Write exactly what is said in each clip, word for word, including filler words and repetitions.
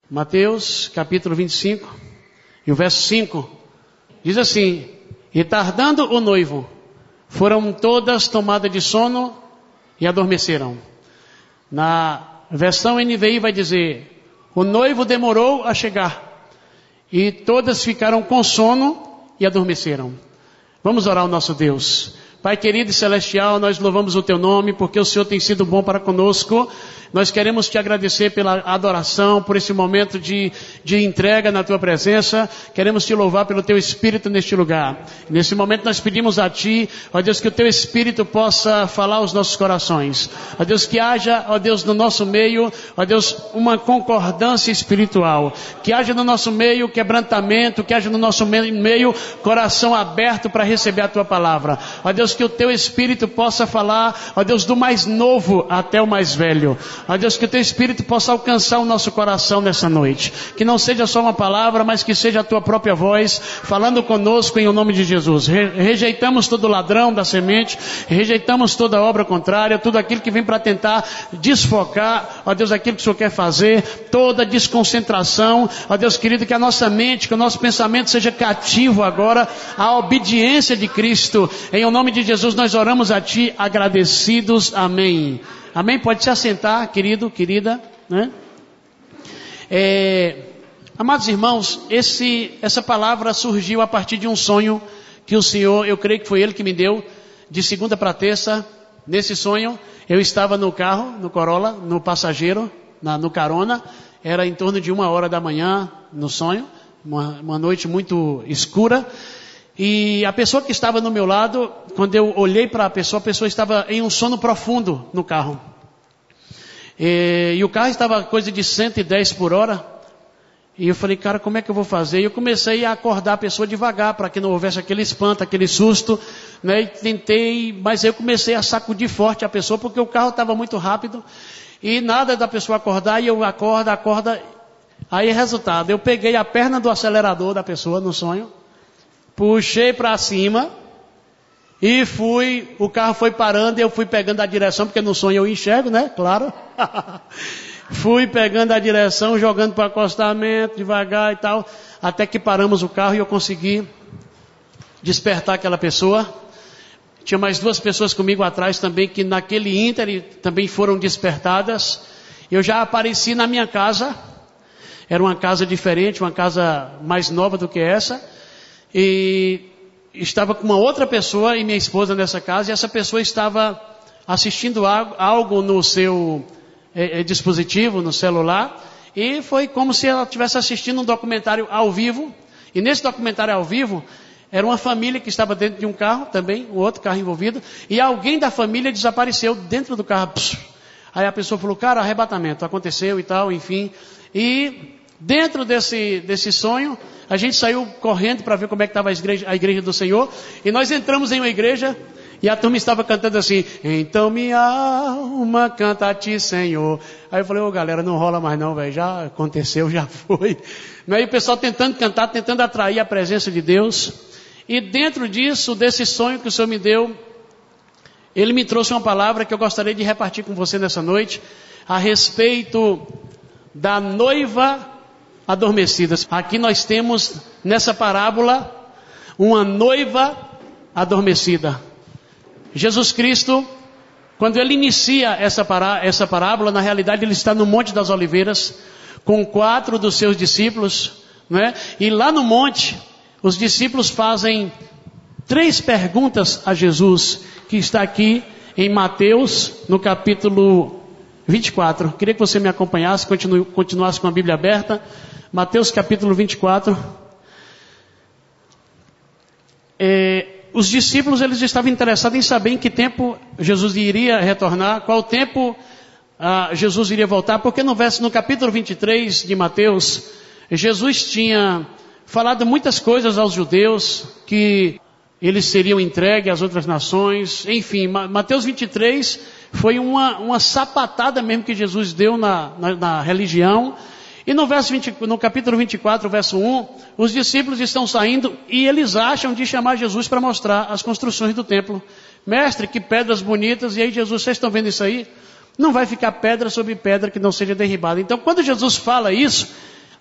Mateus capítulo vinte e cinco, e o verso cinco, diz assim: e tardando o noivo, foram todas tomadas de sono e adormeceram. Na versão N V I vai dizer: o noivo demorou a chegar, e todas ficaram com sono e adormeceram. Vamos orar ao nosso Deus. Pai querido e celestial, nós louvamos o Teu nome, porque o Senhor tem sido bom para conosco. Nós queremos Te agradecer pela adoração, por esse momento de, de entrega na Tua presença. Queremos Te louvar pelo Teu Espírito neste lugar. Nesse momento nós pedimos a Ti, ó Deus, que o Teu Espírito possa falar aos nossos corações. Ó Deus, que haja, ó Deus, no nosso meio, ó Deus, uma concordância espiritual. Que haja no nosso meio quebrantamento, que haja no nosso meio coração aberto para receber a Tua palavra. Ó Deus, que o Teu Espírito possa falar, ó Deus, do mais novo até o mais velho. Ó Deus, que o Teu Espírito possa alcançar o nosso coração nessa noite. Que não seja só uma palavra, mas que seja a Tua própria voz falando conosco em o nome de Jesus. Re- rejeitamos todo ladrão da semente, rejeitamos toda obra contrária, tudo aquilo que vem para tentar desfocar, ó Deus, aquilo que o Senhor quer fazer, toda desconcentração, ó Deus querido, que a nossa mente, que o nosso pensamento seja cativo agora à obediência de Cristo. Em o nome de Jesus nós oramos a Ti agradecidos. Amém. Amém? Pode se assentar, querido, querida, né? É, amados irmãos, esse, essa palavra surgiu a partir de um sonho que o Senhor, eu creio que foi Ele que me deu, de segunda para terça. Nesse sonho, eu estava no carro, no Corolla, no passageiro, na, no carona, era em torno de uma hora da manhã no sonho, uma, uma noite muito escura. E a pessoa que estava no meu lado, quando eu olhei para a pessoa, a pessoa estava em um sono profundo no carro. E, e o carro estava coisa de cento e dez por hora. E eu falei, cara, como é que eu vou fazer? E eu comecei a acordar a pessoa devagar, para que não houvesse aquele espanto, aquele susto, né? E tentei, mas eu comecei a sacudir forte a pessoa, porque o carro estava muito rápido. E nada da pessoa acordar, e eu acordo, acorda. Aí, resultado, eu peguei a perna do acelerador da pessoa no sonho, puxei para cima e fui, o carro foi parando e eu fui pegando a direção, porque no sonho eu enxergo, né? Claro. Fui pegando a direção, jogando para o acostamento, devagar e tal, até que paramos o carro e eu consegui despertar aquela pessoa. Tinha mais duas pessoas comigo atrás também, que naquele ínterim também foram despertadas. Eu já apareci na minha casa, era uma casa diferente, uma casa mais nova do que essa. E estava com uma outra pessoa e minha esposa nessa casa, e essa pessoa estava assistindo algo no seu é, é, dispositivo, no celular, e foi como se ela estivesse assistindo um documentário ao vivo. E nesse documentário ao vivo, era uma família que estava dentro de um carro também, um outro carro envolvido, e alguém da família desapareceu dentro do carro. Aí a pessoa falou, cara, arrebatamento, aconteceu e tal, enfim. E dentro desse, desse sonho, a gente saiu correndo para ver como é que estava a igreja, a igreja do Senhor. E nós entramos em uma igreja e a turma estava cantando assim: então minha alma canta a Ti, Senhor. Aí eu falei, ô galera, não rola mais não, velho. Já aconteceu, já foi. Aí o pessoal tentando cantar, tentando atrair a presença de Deus. E dentro disso, desse sonho que o Senhor me deu, Ele me trouxe uma palavra que eu gostaria de repartir com você nessa noite, a respeito da noiva adormecidas. Aqui nós temos nessa parábola uma noiva adormecida. Jesus Cristo, quando Ele inicia essa, pará, essa parábola, na realidade Ele está no Monte das Oliveiras com quatro dos seus discípulos, né? E lá no monte os discípulos fazem três perguntas a Jesus, que está aqui em Mateus no capítulo vinte e quatro. Queria que você me acompanhasse, continue, continuasse com a Bíblia aberta. Mateus capítulo vinte e quatro. É, os discípulos, eles estavam interessados em saber em que tempo Jesus iria retornar, qual tempo ah, Jesus iria voltar, porque no, verso, no capítulo vinte e três de Mateus, Jesus tinha falado muitas coisas aos judeus, que eles seriam entregues às outras nações, enfim, Mateus vinte e três foi uma, uma sapatada mesmo que Jesus deu na, na, na religião. E no, verso vinte, no capítulo vinte e quatro, verso um, os discípulos estão saindo e eles acham de chamar Jesus para mostrar as construções do templo. Mestre, que pedras bonitas. E aí Jesus, vocês estão vendo isso aí? Não vai ficar pedra sobre pedra que não seja derribada. Então quando Jesus fala isso,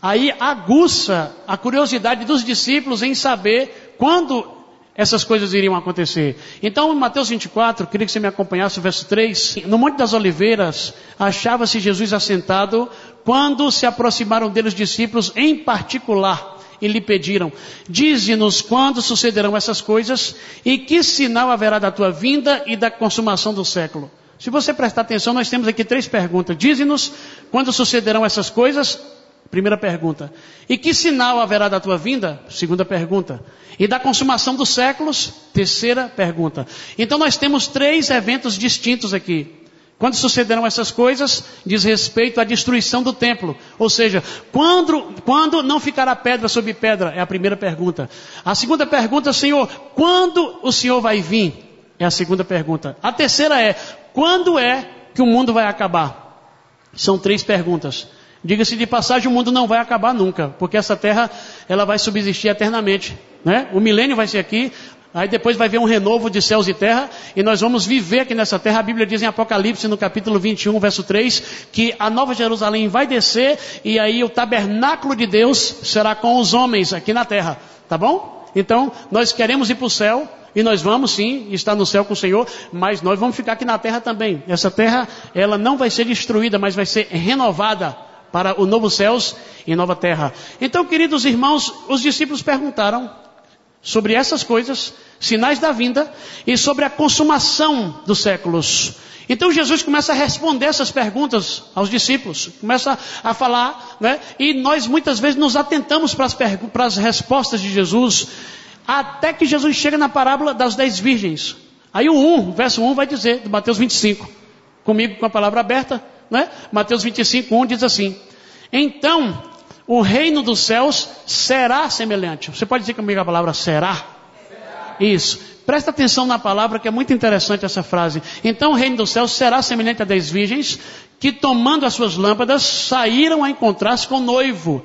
aí aguça a curiosidade dos discípulos em saber quando essas coisas iriam acontecer. Então, em Mateus vinte e quatro, queria que você me acompanhasse o verso três. No Monte das Oliveiras, achava-se Jesus assentado, quando se aproximaram dele os discípulos em particular, e lhe pediram: dize-nos quando sucederão essas coisas, e que sinal haverá da tua vinda e da consumação do século. Se você prestar atenção, nós temos aqui três perguntas. Dize-nos quando sucederão essas coisas, primeira pergunta. E que sinal haverá da tua vinda? Segunda pergunta. E da consumação dos séculos? Terceira pergunta. Então nós temos três eventos distintos aqui. Quando sucederão essas coisas, diz respeito à destruição do templo. Ou seja, quando, quando não ficará pedra sobre pedra? É a primeira pergunta. A segunda pergunta, Senhor, quando o Senhor vai vir? É a segunda pergunta. A terceira é, quando é que o mundo vai acabar? São três perguntas. Diga-se de passagem, o mundo não vai acabar nunca, porque essa terra, ela vai subsistir eternamente, né? O milênio vai ser aqui, aí depois vai vir um renovo de céus e terra, e nós vamos viver aqui nessa terra. A Bíblia diz em Apocalipse, no capítulo vinte e um, verso três, que a nova Jerusalém vai descer, e aí o tabernáculo de Deus será com os homens aqui na terra, tá bom? Então, nós queremos ir para o céu, e nós vamos sim estar no céu com o Senhor, mas nós vamos ficar aqui na terra também. Essa terra, ela não vai ser destruída, mas vai ser renovada para o novo céus e nova terra. Então, queridos irmãos, os discípulos perguntaram sobre essas coisas, sinais da vinda, e sobre a consumação dos séculos. Então Jesus começa a responder essas perguntas aos discípulos, começa a falar, né? E nós muitas vezes nos atentamos para as, para as respostas de Jesus, até que Jesus chega na parábola das dez virgens. Aí o um, verso um vai dizer, do Mateus vinte e cinco, comigo com a palavra aberta, né? Mateus vinte e cinco, um diz assim: então o reino dos céus será semelhante. Você pode dizer comigo a palavra será? Será. Isso. Presta atenção na palavra, que é muito interessante essa frase. Então o reino dos céus será semelhante a dez virgens, que tomando as suas lâmpadas, saíram a encontrar-se com o noivo.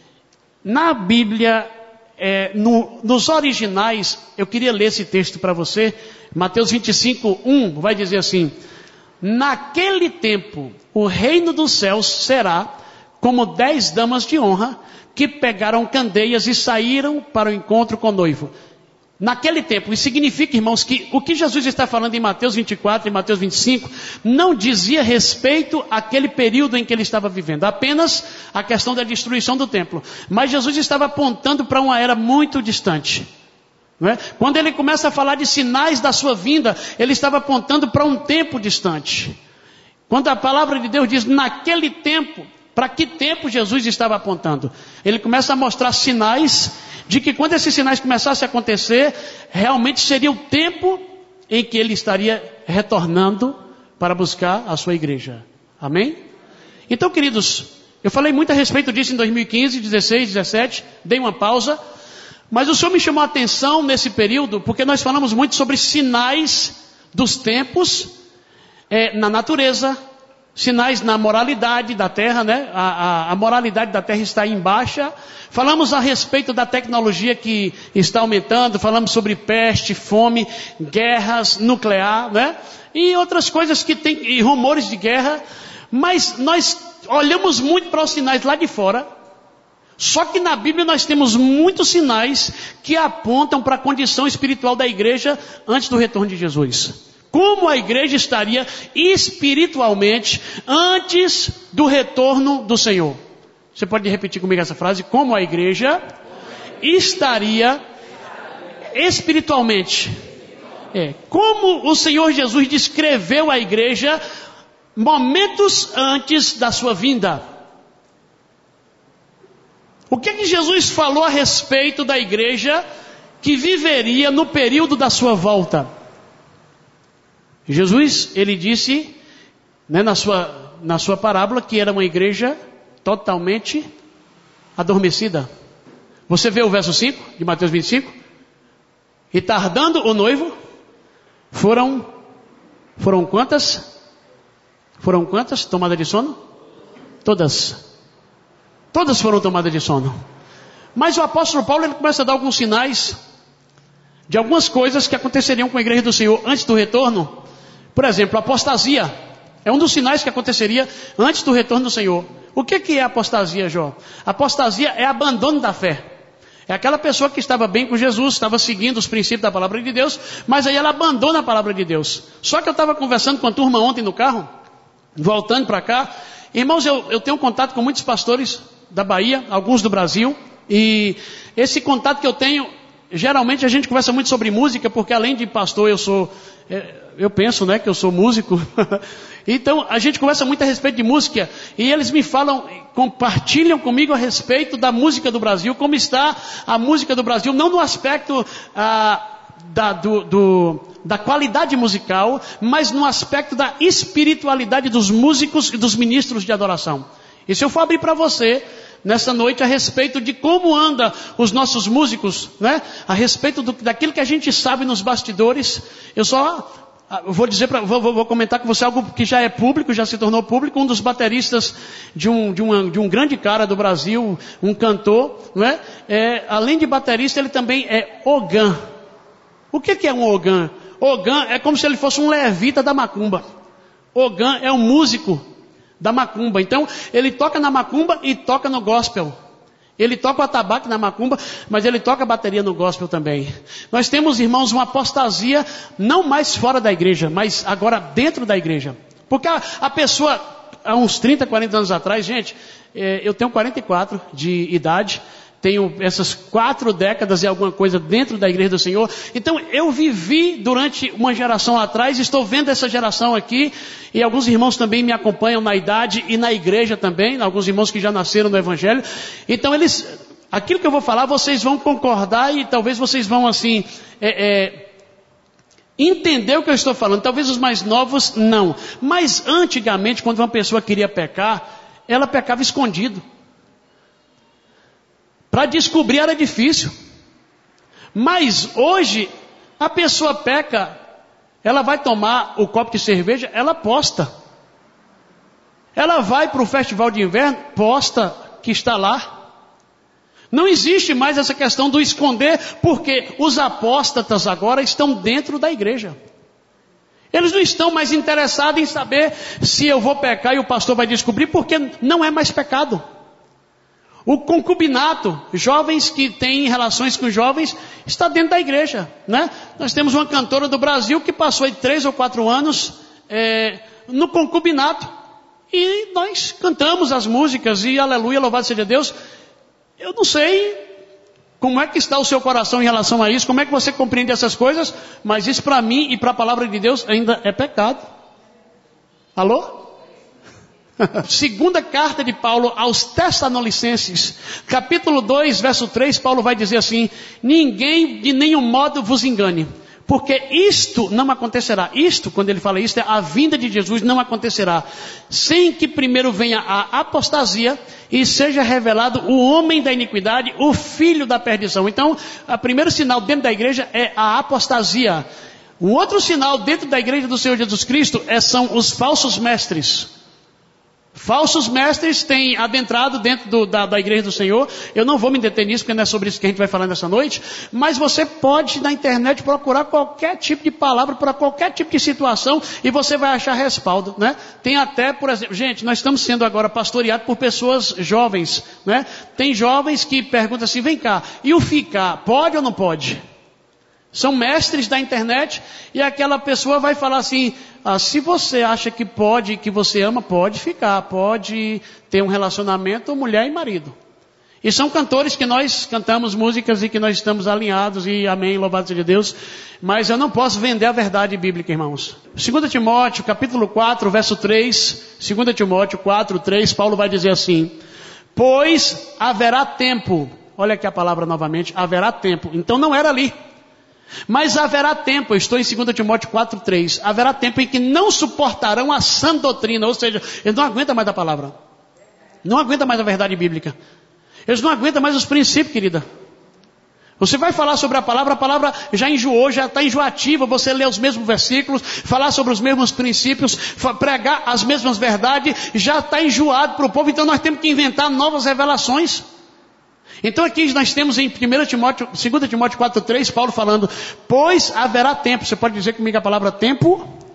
Na Bíblia, é, no, nos originais, eu queria ler esse texto para você. Mateus vinte e cinco, um vai dizer assim: naquele tempo, o reino dos céus será como dez damas de honra que pegaram candeias e saíram para o encontro com o noivo. Naquele tempo, isso significa, irmãos, que o que Jesus está falando em Mateus vinte e quatro e Mateus vinte e cinco não dizia respeito àquele período em que ele estava vivendo, apenas a questão da destruição do templo. Mas Jesus estava apontando para uma era muito distante. Não é? Quando ele começa a falar de sinais da sua vinda, ele estava apontando para um tempo distante. Quando a palavra de Deus diz naquele tempo, para que tempo Jesus estava apontando? Ele começa a mostrar sinais de que quando esses sinais começassem a acontecer, realmente seria o tempo em que ele estaria retornando para buscar a sua igreja. Amém? Então, queridos, eu falei muito a respeito disso em dois mil e quinze, dezesseis, dezessete, dei uma pausa, mas o Senhor me chamou a atenção nesse período, porque nós falamos muito sobre sinais dos tempos é, na natureza, sinais na moralidade da terra, né? A, a, a moralidade da terra está em baixa. Falamos a respeito da tecnologia que está aumentando, falamos sobre peste, fome, guerras nuclear, né? E outras coisas que tem, e rumores de guerra. Mas nós olhamos muito para os sinais lá de fora. Só que na Bíblia nós temos muitos sinais que apontam para a condição espiritual da igreja antes do retorno de Jesus. Como a igreja estaria espiritualmente antes do retorno do Senhor? Você pode repetir comigo essa frase? Como a igreja estaria espiritualmente? É, como o Senhor Jesus descreveu a igreja momentos antes da sua vinda? O que é que Jesus falou a respeito da igreja que viveria no período da sua volta? Jesus, ele disse, né, na sua, na sua parábola, que era uma igreja totalmente adormecida. Você vê o verso cinco de Mateus vinte e cinco? E tardando o noivo, foram, foram quantas? Foram quantas tomadas de sono? Todas. Todas foram tomadas de sono. Mas o apóstolo Paulo, ele começa a dar alguns sinais de algumas coisas que aconteceriam com a igreja do Senhor antes do retorno. Por exemplo, apostasia. É um dos sinais que aconteceria antes do retorno do Senhor. O que que é apostasia, Jó? Apostasia é abandono da fé. É aquela pessoa que estava bem com Jesus, estava seguindo os princípios da palavra de Deus, mas aí ela abandona a palavra de Deus. Só que eu estava conversando com a turma ontem no carro, voltando para cá. Irmãos, eu, eu tenho contato com muitos pastores da Bahia, alguns do Brasil, e esse contato que eu tenho, geralmente a gente conversa muito sobre música, porque além de pastor eu sou, eu penso, né, que eu sou músico. Então a gente conversa muito a respeito de música, e eles me falam, compartilham comigo a respeito da música do Brasil, como está a música do Brasil, não no aspecto ah, da, do, do, da qualidade musical, mas no aspecto da espiritualidade dos músicos e dos ministros de adoração. E se eu for abrir para você nessa noite a respeito de como anda os nossos músicos, né? A respeito do, daquilo que a gente sabe nos bastidores, eu só vou dizer pra, vou, vou comentar com você algo que já é público, já se tornou público. Um dos bateristas de um, de uma, de um grande cara do Brasil, um cantor, né? É, além de baterista, ele também é ogã. O que, que é um ogã? Ogã é como se ele fosse um levita da macumba. Ogã é um músico da macumba. Então, ele toca na macumba e toca no gospel. Ele toca o atabaque na macumba, mas ele toca a bateria no gospel também. Nós temos, irmãos, uma apostasia, não mais fora da igreja, mas agora dentro da igreja. Porque a, a pessoa, há uns trinta, quarenta anos atrás, gente, é, eu tenho quarenta e quatro de idade, tenho essas quatro décadas e alguma coisa dentro da igreja do Senhor. Então eu vivi durante uma geração atrás, estou vendo essa geração aqui, e alguns irmãos também me acompanham na idade e na igreja também, alguns irmãos que já nasceram no Evangelho. Então eles, aquilo que eu vou falar, vocês vão concordar e talvez vocês vão assim, é, é, entender o que eu estou falando. Talvez os mais novos não. Mas antigamente, quando uma pessoa queria pecar, ela pecava escondido. Para descobrir era difícil. Mas hoje, a pessoa peca, ela vai tomar o copo de cerveja, ela posta. Ela vai para o festival de inverno, posta que está lá. Não existe mais essa questão do esconder, porque os apóstatas agora estão dentro da igreja. Eles não estão mais interessados em saber se eu vou pecar e o pastor vai descobrir, porque não é mais pecado. O concubinato, jovens que têm relações com jovens, está dentro da igreja, né? Nós temos uma cantora do Brasil que passou aí três ou quatro anos é, no concubinato. E nós cantamos as músicas e aleluia, louvado seja Deus. Eu não sei como é que está o seu coração em relação a isso, como é que você compreende essas coisas, mas isso para mim e para a palavra de Deus ainda é pecado. Alô? Segunda carta de Paulo aos Tessalonicenses, capítulo dois, verso três, Paulo vai dizer assim: ninguém de nenhum modo vos engane, porque isto não acontecerá. Isto, quando ele fala isto, é a vinda de Jesus não acontecerá, sem que primeiro venha a apostasia e seja revelado o homem da iniquidade, o filho da perdição. Então, o primeiro sinal dentro da igreja é a apostasia. Um outro sinal dentro da igreja do Senhor Jesus Cristo é, são os falsos mestres. Falsos mestres têm adentrado dentro do, da, da igreja do Senhor. Eu não vou me deter nisso, porque não é sobre isso que a gente vai falar nessa noite. Mas você pode na internet procurar qualquer tipo de palavra para qualquer tipo de situação e você vai achar respaldo, né? Tem até, por exemplo, gente, nós estamos sendo agora pastoreados por pessoas jovens, né? Tem jovens que perguntam assim: vem cá, e o ficar, pode ou não pode? São mestres da internet e aquela pessoa vai falar assim: ah, se você acha que pode, que você ama, pode ficar, pode ter um relacionamento mulher e marido. E são cantores que nós cantamos músicas e que nós estamos alinhados e amém, louvado seja Deus. Mas eu não posso vender a verdade bíblica, irmãos. Segunda Timóteo, capítulo quatro, verso três. Segunda Timóteo quatro, três, Paulo vai dizer assim: pois haverá tempo. Olha aqui a palavra novamente, haverá tempo. Então não era ali. Mas haverá tempo, eu estou em segunda Timóteo quatro, três, haverá tempo em que não suportarão a sã doutrina, ou seja, eles não aguentam mais a palavra, não aguentam mais a verdade bíblica, eles não aguentam mais os princípios, querida. Você vai falar sobre a palavra, a palavra já enjoou, já está enjoativa, você lê os mesmos versículos, falar sobre os mesmos princípios, pregar as mesmas verdades, já está enjoado para o povo, então nós temos que inventar novas revelações. Então aqui nós temos em primeira Timóteo, segunda Timóteo quatro, três, Paulo falando: pois haverá tempo. Você pode dizer comigo a palavra tempo?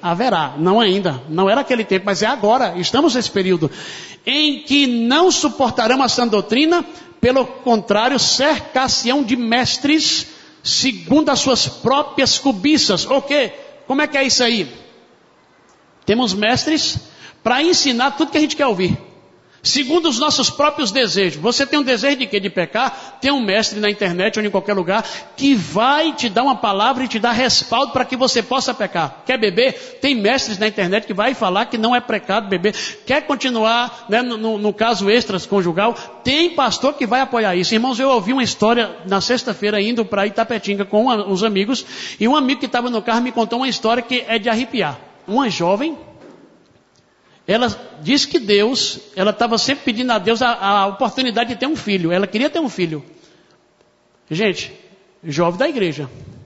haverá, não ainda, não era aquele tempo, mas é agora, estamos nesse período, em que não suportarão a sã doutrina, pelo contrário, cercar-se-ão de mestres, segundo as suas próprias cobiças. O quê? Como é que é isso aí? Temos mestres para ensinar tudo que a gente quer ouvir, segundo os nossos próprios desejos. Você tem um desejo de quê? De pecar? Tem um mestre na internet ou em qualquer lugar que vai te dar uma palavra e te dar respaldo para que você possa pecar. Quer beber? Tem mestres na internet que vai falar que não é pecado beber. Quer continuar, né, no, no, no caso extraconjugal? Tem pastor que vai apoiar isso. Irmãos, eu ouvi uma história na sexta-feira indo para Itapetinga com uma, uns amigos, e um amigo que estava no carro me contou uma história que é de arrepiar. Uma jovem, ela disse que Deus, ela estava sempre pedindo a Deus a, a oportunidade de ter um filho. Ela queria ter um filho. Gente, jovem da igreja.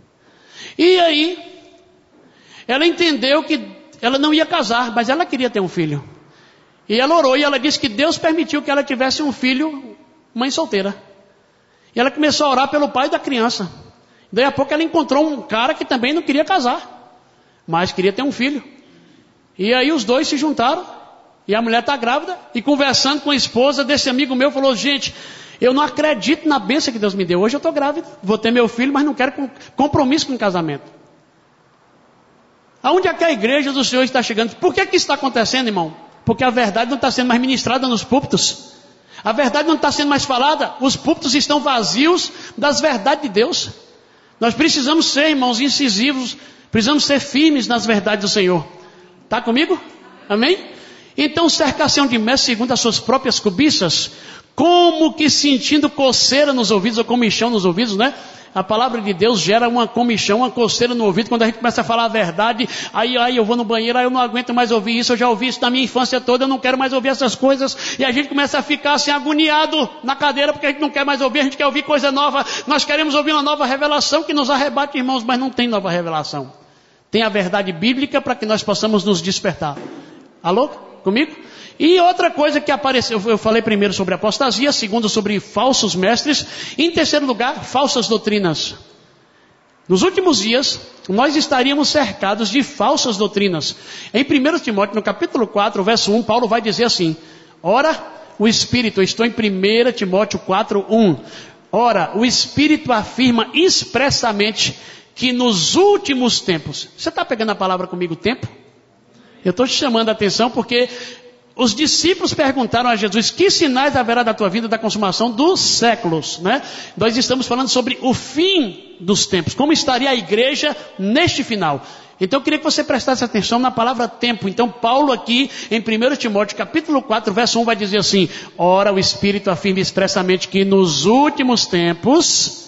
E aí, ela entendeu que ela não ia casar, mas ela queria ter um filho. E ela orou e ela disse que Deus permitiu que ela tivesse um filho, mãe solteira. E ela começou a orar pelo pai da criança. Daí a pouco ela encontrou um cara que também não queria casar, mas queria ter um filho. E aí os dois se juntaram, e a mulher está grávida, e conversando com a esposa desse amigo meu, falou: gente, eu não acredito na bênção que Deus me deu. Hoje eu estou grávida, vou ter meu filho, mas não quero compromisso com o casamento. Aonde é que a igreja do Senhor está chegando? Por que que isso está acontecendo, irmão? Porque a verdade não está sendo mais ministrada nos púlpitos. A verdade não está sendo mais falada. Os púlpitos estão vazios das verdades de Deus. Nós precisamos ser, irmãos, incisivos, precisamos ser firmes nas verdades do Senhor. Está comigo? Amém? Então, cercação de mestres segundo as suas próprias cobiças, como que sentindo coceira nos ouvidos, ou comichão nos ouvidos, né? A palavra de Deus gera uma comichão, uma coceira no ouvido, quando a gente começa a falar a verdade. Aí, aí eu vou no banheiro, aí eu não aguento mais ouvir isso, eu já ouvi isso na minha infância toda, eu não quero mais ouvir essas coisas. E a gente começa a ficar assim agoniado na cadeira, porque a gente não quer mais ouvir, a gente quer ouvir coisa nova. Nós queremos ouvir uma nova revelação que nos arrebate, irmãos, mas não tem nova revelação. Tem a verdade bíblica para que nós possamos nos despertar. Alô? Comigo? E outra coisa que apareceu, eu falei primeiro sobre apostasia, segundo sobre falsos mestres, e em terceiro lugar, falsas doutrinas. Nos últimos dias, nós estaríamos cercados de falsas doutrinas. Em primeiro Timóteo, no capítulo quatro, verso um, Paulo vai dizer assim: ora, o Espírito, eu estou em primeiro Timóteo quatro, um. Ora, o Espírito afirma expressamente que nos últimos tempos, você está pegando a palavra comigo, tempo? Eu estou te chamando a atenção porque os discípulos perguntaram a Jesus: que sinais haverá da tua vida, da consumação dos séculos, né? Nós estamos falando sobre o fim dos tempos, como estaria a igreja neste final. Então eu queria que você prestasse atenção na palavra tempo. Então Paulo aqui em primeiro Timóteo capítulo quatro, verso um vai dizer assim: ora, o Espírito afirma expressamente que nos últimos tempos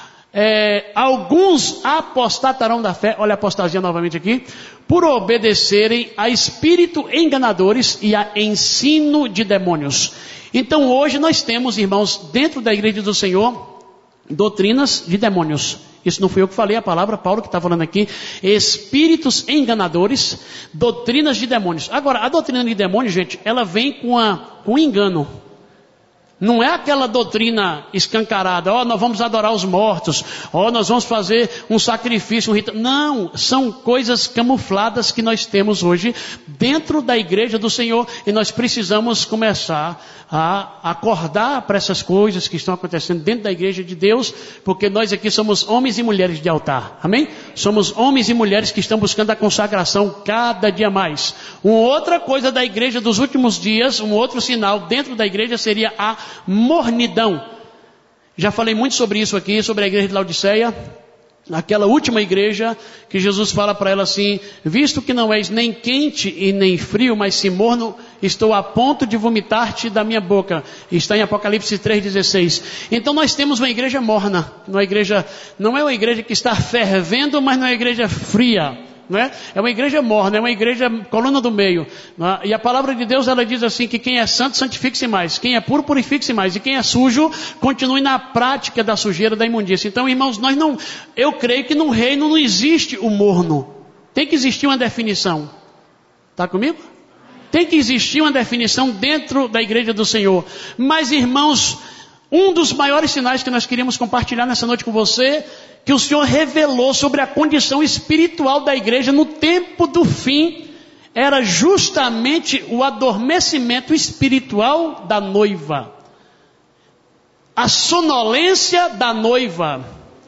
É, alguns apostatarão da fé, olha a apostasia novamente aqui, por obedecerem a espírito enganadores e a ensino de demônios. Então hoje nós temos, irmãos, dentro da igreja do Senhor, doutrinas de demônios. Isso não fui eu que falei, a palavra, Paulo que está falando aqui. Espíritos enganadores, doutrinas de demônios. Agora, a doutrina de demônios, gente, ela vem com, a, com engano. Não é aquela doutrina escancarada: ó, oh, nós vamos adorar os mortos, ó, oh, nós vamos fazer um sacrifício, um rito. Não, são coisas camufladas que nós temos hoje dentro da igreja do Senhor, e nós precisamos começar a acordar para essas coisas que estão acontecendo dentro da igreja de Deus, porque nós aqui somos homens e mulheres de altar, amém? Somos homens e mulheres que estão buscando a consagração cada dia mais. Uma outra coisa da igreja dos últimos dias, um outro sinal dentro da igreja seria a mornidão. Já falei muito sobre isso aqui, sobre a igreja de Laodiceia, aquela última igreja que Jesus fala para ela assim: visto que não és nem quente e nem frio, mas sim morno, estou a ponto de vomitar-te da minha boca. Está em Apocalipse três, dezesseis. Então nós temos uma igreja morna, uma igreja, não é uma igreja que está fervendo, mas não é uma igreja fria. Não é? É uma igreja morna, é uma igreja coluna do meio. É? E a palavra de Deus, ela diz assim, que quem é santo, santifique-se mais. Quem é puro, purifique-se mais. E quem é sujo, continue na prática da sujeira, da imundícia. Então, irmãos, nós não, eu creio que no reino não existe o morno. Tem que existir uma definição. Está comigo? Tem que existir uma definição dentro da igreja do Senhor. Mas, irmãos, um dos maiores sinais que nós queríamos compartilhar nessa noite com você, que o Senhor revelou sobre a condição espiritual da igreja no tempo do fim era justamente o adormecimento espiritual da noiva, a sonolência da noiva.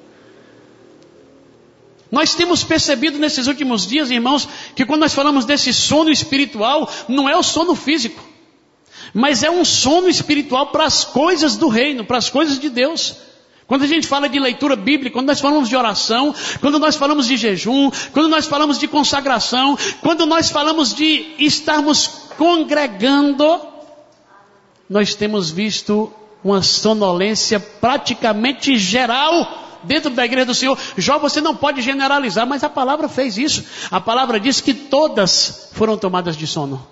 Nós temos percebido nesses últimos dias, irmãos, que quando nós falamos desse sono espiritual, não é o sono físico, mas é um sono espiritual para as coisas do reino, para as coisas de Deus. Quando a gente fala de leitura bíblica, quando nós falamos de oração, quando nós falamos de jejum, quando nós falamos de consagração, quando nós falamos de estarmos congregando, nós temos visto uma sonolência praticamente geral dentro da igreja do Senhor. Jó, você não pode generalizar, mas a palavra fez isso. A palavra diz que todas foram tomadas de sono.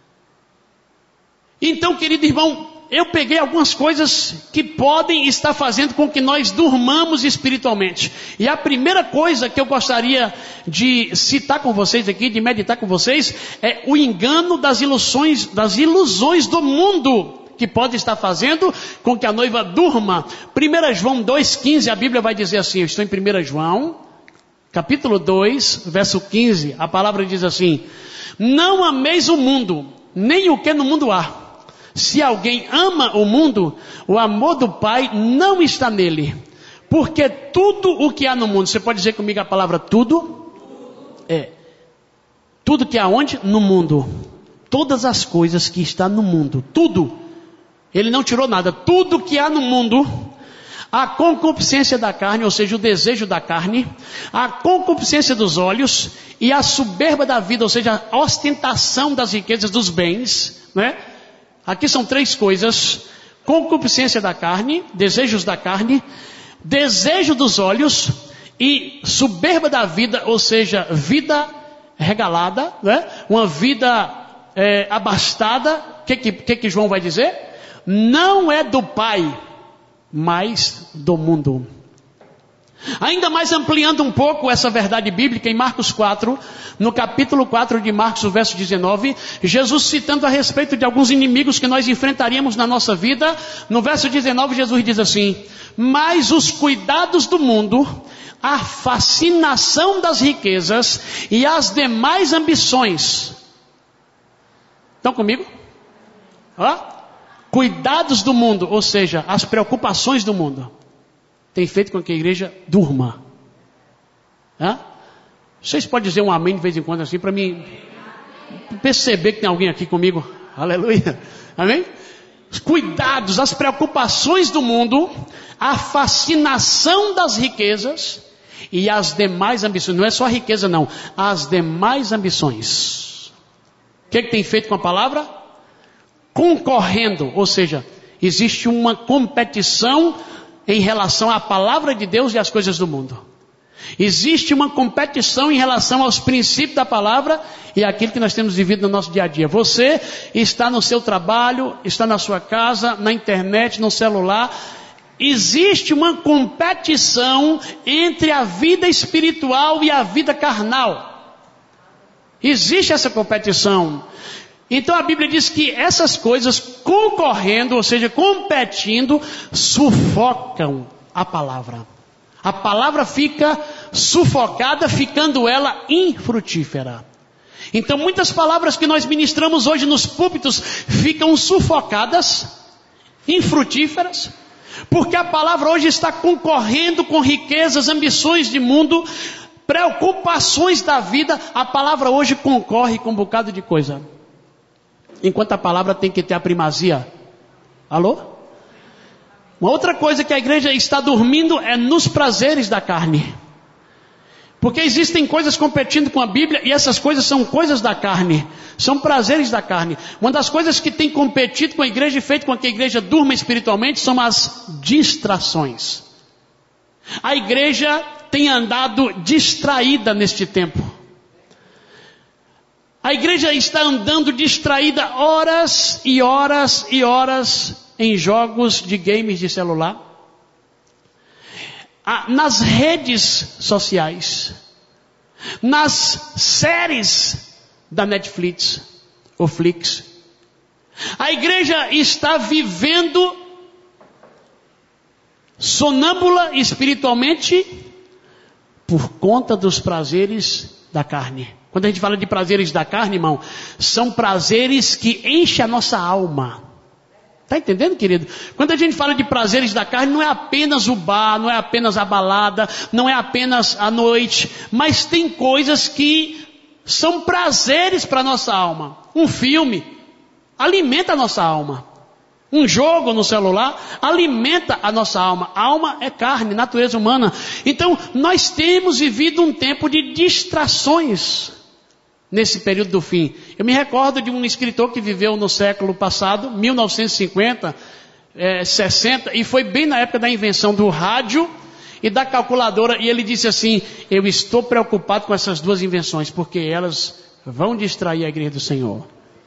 Então, querido irmão, eu peguei algumas coisas que podem estar fazendo com que nós durmamos espiritualmente. E a primeira coisa que eu gostaria de citar com vocês aqui, de meditar com vocês, é o engano das ilusões, das ilusões do mundo, que pode estar fazendo com que a noiva durma. primeiro João dois, quinze, a Bíblia vai dizer assim, eu estou em primeiro João, capítulo dois, verso quinze, a palavra diz assim: não ameis o mundo, nem o que no mundo há. Se alguém ama o mundo, o amor do Pai não está nele. Porque tudo o que há no mundo, você pode dizer comigo a palavra tudo? É. Tudo que há onde? No mundo. Todas as coisas que está no mundo, tudo. Ele não tirou nada. Tudo que há no mundo, a concupiscência da carne, ou seja, o desejo da carne, a concupiscência dos olhos e a soberba da vida, ou seja, a ostentação das riquezas dos bens, né? Aqui são três coisas: concupiscência da carne, desejos da carne, desejo dos olhos e soberba da vida, ou seja, vida regalada, né? Uma vida é, abastada. O que, que, que João vai dizer? Não é do Pai, mas do mundo. Ainda mais ampliando um pouco essa verdade bíblica, em Marcos quatro, no capítulo quatro de Marcos, o verso dezenove, Jesus citando a respeito de alguns inimigos que nós enfrentaríamos na nossa vida, no verso dezenove Jesus diz assim: mas os cuidados do mundo, a fascinação das riquezas e as demais ambições. Estão comigo? Ó, cuidados do mundo, ou seja, as preocupações do mundo, tem feito com que a igreja durma. Hã? Vocês podem dizer um amém de vez em quando assim, para mim perceber que tem alguém aqui comigo? Aleluia. Amém? Os cuidados, as preocupações do mundo, a fascinação das riquezas e as demais ambições. Não é só a riqueza não, as demais ambições. O que, é que tem feito com a palavra? Concorrendo, ou seja, existe uma competição em relação à palavra de Deus e às coisas do mundo. Existe uma competição em relação aos princípios da palavra e àquilo que nós temos vivido no nosso dia a dia. Você está no seu trabalho, está na sua casa, na internet, no celular. Existe uma competição entre a vida espiritual e a vida carnal. Existe essa competição. Então a Bíblia diz que essas coisas concorrendo, ou seja, competindo, sufocam a palavra. A palavra fica sufocada, ficando ela infrutífera. Então muitas palavras que nós ministramos hoje nos púlpitos ficam sufocadas, infrutíferas, porque a palavra hoje está concorrendo com riquezas, ambições de mundo, preocupações da vida. A palavra hoje concorre com um bocado de coisa, enquanto a palavra tem que ter a primazia. Alô? Uma outra coisa que a igreja está dormindo é nos prazeres da carne. Porque existem coisas competindo com a Bíblia e essas coisas são coisas da carne. São prazeres da carne. Uma das coisas que tem competido com a igreja e feito com que a igreja durma espiritualmente são as distrações. A igreja tem andado distraída neste tempo. A igreja está andando distraída horas e horas e horas em jogos de games de celular, nas redes sociais, nas séries da Netflix ou Flix. A igreja está vivendo sonâmbula espiritualmente, por conta dos prazeres da carne. Quando a gente fala de prazeres da carne, irmão, são prazeres que enchem a nossa alma. Está entendendo, querido? Quando a gente fala de prazeres da carne, não é apenas o bar, não é apenas a balada, não é apenas a noite, mas tem coisas que são prazeres para a nossa alma. Um filme alimenta a nossa alma. Um jogo no celular alimenta a nossa alma. A alma é carne, natureza humana. Então, nós temos vivido um tempo de distrações nesse período do fim. Eu me recordo de um escritor que viveu no século passado, mil novecentos e cinquenta, é, sessenta, e foi bem na época da invenção do rádio e da calculadora, e ele disse assim: eu estou preocupado com essas duas invenções, porque elas vão distrair a igreja do Senhor.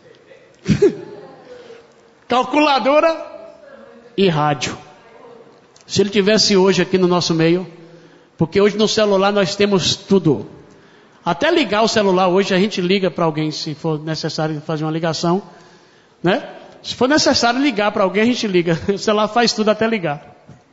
Calculadora e rádio. Se ele tivesse hoje aqui no nosso meio, porque hoje no celular nós temos tudo. Até ligar o celular hoje a gente liga para alguém, se for necessário fazer uma ligação, né? Se for necessário ligar para alguém, a gente liga. O celular faz tudo até ligar.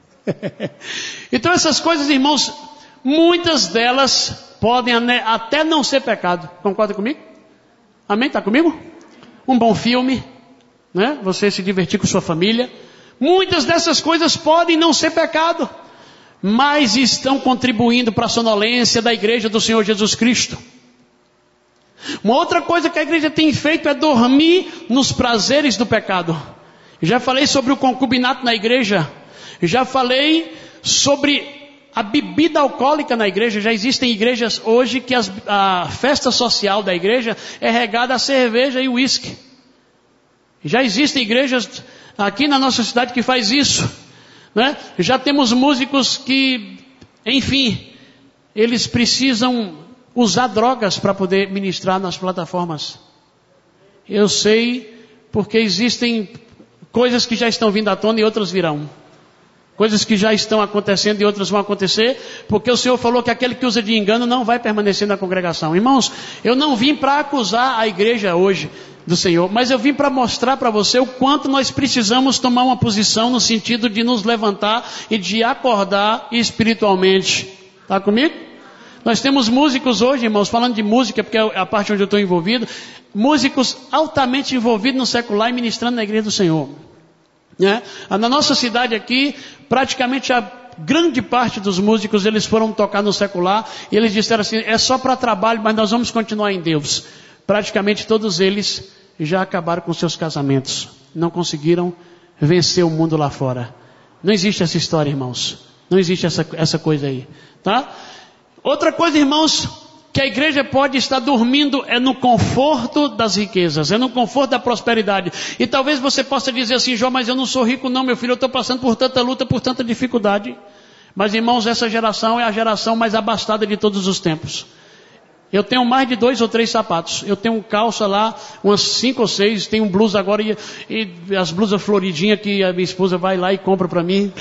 Então essas coisas, irmãos, muitas delas podem até não ser pecado. Concorda comigo? Amém? Está comigo? Um bom filme, né? Você se divertir com sua família. Muitas dessas coisas podem não ser pecado, mas estão contribuindo para a sonolência da igreja do Senhor Jesus Cristo. Uma outra coisa que a igreja tem feito é dormir nos prazeres do pecado. Já falei sobre o concubinato na igreja. Já falei sobre a bebida alcoólica na igreja. Já existem igrejas hoje que as, a festa social da igreja é regada a cerveja e uísque. Já existem igrejas aqui na nossa cidade que faz isso, né? Já temos músicos que, enfim, eles precisam usar drogas para poder ministrar nas plataformas. Eu sei, porque existem coisas que já estão vindo à tona e outras virão. Coisas que já estão acontecendo e outras vão acontecer, porque o Senhor falou que aquele que usa de engano não vai permanecer na congregação. Irmãos, eu não vim para acusar a igreja hoje do Senhor, mas eu vim para mostrar para você o quanto nós precisamos tomar uma posição no sentido de nos levantar e de acordar espiritualmente. Está comigo? Nós temos músicos hoje, irmãos, falando de música, porque é a parte onde eu estou envolvido, músicos altamente envolvidos no secular e ministrando na igreja do Senhor. Né? Na nossa cidade aqui, praticamente a grande parte dos músicos, eles foram tocar no secular, e eles disseram assim: é só para trabalho, mas nós vamos continuar em Deus. Praticamente todos eles já acabaram com seus casamentos. Não conseguiram vencer o mundo lá fora. Não existe essa história, irmãos. Não existe essa, essa coisa aí. Tá? Outra coisa, irmãos, que a igreja pode estar dormindo é no conforto das riquezas, é no conforto da prosperidade. E talvez você possa dizer assim: João, mas eu não sou rico não, meu filho, eu estou passando por tanta luta, por tanta dificuldade. Mas, irmãos, essa geração é a geração mais abastada de todos os tempos. Eu tenho mais de dois ou três sapatos. Eu tenho calça lá, umas cinco ou seis. Tenho blusa agora e, e as blusas floridinhas que a minha esposa vai lá e compra para mim.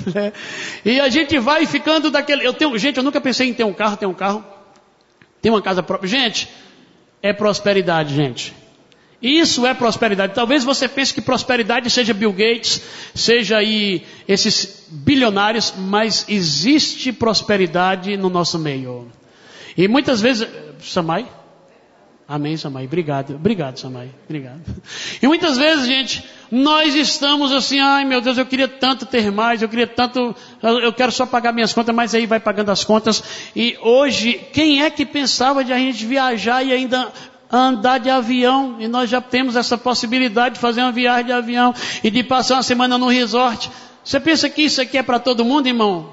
E a gente vai ficando daquele... Eu tenho, gente, eu nunca pensei em ter um carro, ter um carro. Ter uma casa própria. Gente, é prosperidade, gente. Isso é prosperidade. Talvez você pense que prosperidade seja Bill Gates, seja aí esses bilionários, mas existe prosperidade no nosso meio. E muitas vezes... Samai? Amém, Samai. Obrigado. Obrigado, Samai. Obrigado. E muitas vezes, gente, nós estamos assim: ai meu Deus, eu queria tanto ter mais, eu queria tanto, eu quero só pagar minhas contas, mas aí vai pagando as contas. E hoje, quem é que pensava de a gente viajar e ainda andar de avião? E nós já temos essa possibilidade de fazer uma viagem de avião e de passar uma semana no resort. Você pensa que isso aqui é para todo mundo, irmão?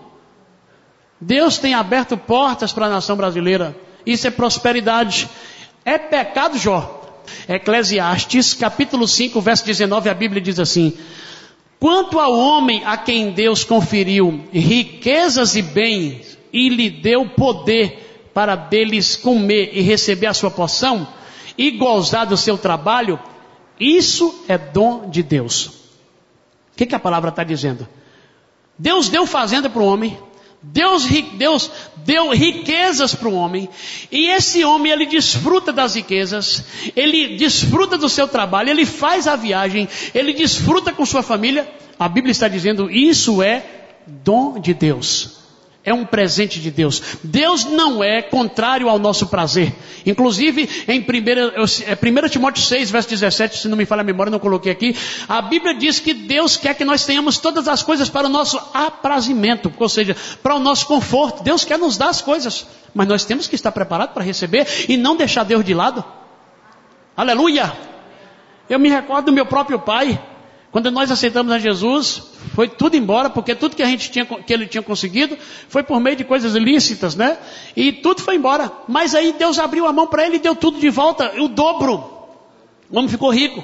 Deus tem aberto portas para a nação brasileira. Isso é prosperidade. É pecado, Jó? Eclesiastes, capítulo cinco, verso dezenove, a Bíblia diz assim: quanto ao homem a quem Deus conferiu riquezas e bens, e lhe deu poder para deles comer e receber a sua porção, e gozar do seu trabalho, isso é dom de Deus. O que, que a palavra está dizendo? Deus deu fazenda para o homem. Deus, Deus deu riquezas para o homem, e esse homem, ele desfruta das riquezas, ele desfruta do seu trabalho, ele faz a viagem, ele desfruta com sua família. A Bíblia está dizendo: isso é dom de Deus, é um presente de Deus. Deus não é contrário ao nosso prazer. Inclusive, em primeiro Timóteo seis, verso dezessete, se não me falha a memória, não coloquei aqui, a Bíblia diz que Deus quer que nós tenhamos todas as coisas para o nosso aprazimento, ou seja, para o nosso conforto. Deus quer nos dar as coisas, mas nós temos que estar preparados para receber e não deixar Deus de lado. Aleluia! Eu me recordo do meu próprio pai. Quando nós aceitamos a Jesus, foi tudo embora, porque tudo que a gente tinha, que ele tinha conseguido, foi por meio de coisas ilícitas, né? E tudo foi embora. Mas aí Deus abriu a mão para ele e deu tudo de volta, o dobro. O homem ficou rico.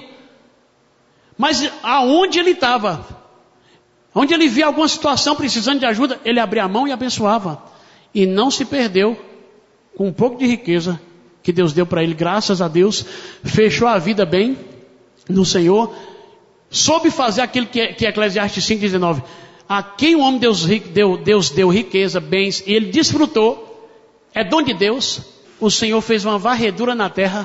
Mas aonde ele estava, onde ele via alguma situação precisando de ajuda, ele abria a mão e abençoava. E não se perdeu com um pouco de riqueza que Deus deu para ele, graças a Deus. Fechou a vida bem no Senhor. Soube fazer aquilo que, que Eclesiastes cinco, dezenove. A quem o homem Deus, deu, Deus deu riqueza, bens, e ele desfrutou, é dom de Deus. O Senhor fez uma varredura na terra,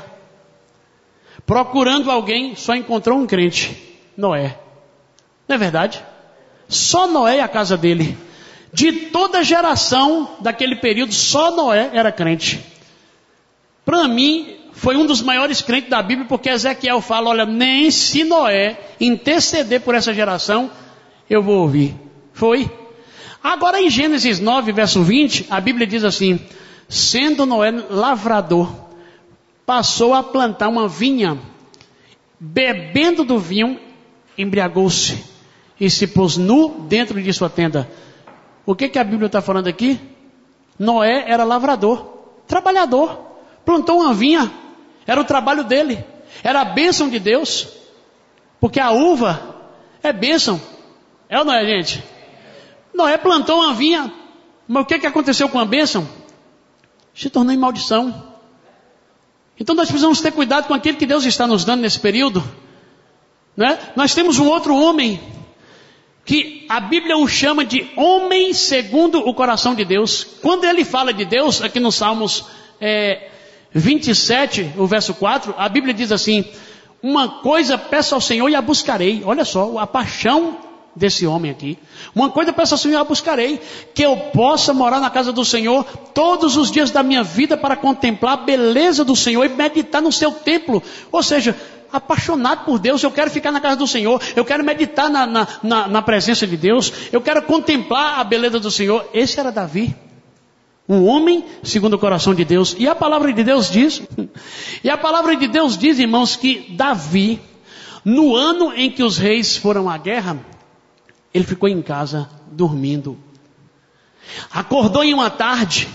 procurando alguém, só encontrou um crente, Noé. Não é verdade? Só Noé e a casa dele. De toda a geração daquele período, só Noé era crente. Para mim, foi um dos maiores crentes da Bíblia, porque Ezequiel fala, olha, nem se Noé interceder por essa geração, eu vou ouvir. Foi. Agora em Gênesis nove, verso vinte, a Bíblia diz assim, sendo Noé lavrador, passou a plantar uma vinha, bebendo do vinho, embriagou-se, e se pôs nu dentro de sua tenda. O que, que a Bíblia está falando aqui? Noé era lavrador, trabalhador, plantou uma vinha, era o trabalho dele, era a bênção de Deus, porque a uva é bênção, é ou não é, gente? Noé plantou uma vinha, mas o que, que aconteceu com a bênção? Se tornou em maldição. Então nós precisamos ter cuidado com aquilo que Deus está nos dando nesse período, né? Nós temos um outro homem, que a Bíblia o chama de homem segundo o coração de Deus. Quando ele fala de Deus, aqui no Salmos é, vinte e sete, o verso quatro, a Bíblia diz assim, uma coisa peço ao Senhor e a buscarei. Olha só, a paixão desse homem aqui. Uma coisa peço ao Senhor e a buscarei, que eu possa morar na casa do Senhor todos os dias da minha vida para contemplar a beleza do Senhor e meditar no seu templo. Ou seja, apaixonado por Deus, eu quero ficar na casa do Senhor, eu quero meditar na, na, na, na presença de Deus, eu quero contemplar a beleza do Senhor. Esse era Davi. Um homem segundo o coração de Deus. E a palavra de Deus diz, e a palavra de Deus diz, irmãos, que Davi, no ano em que os reis foram à guerra, ele ficou em casa, dormindo. Acordou em uma tarde,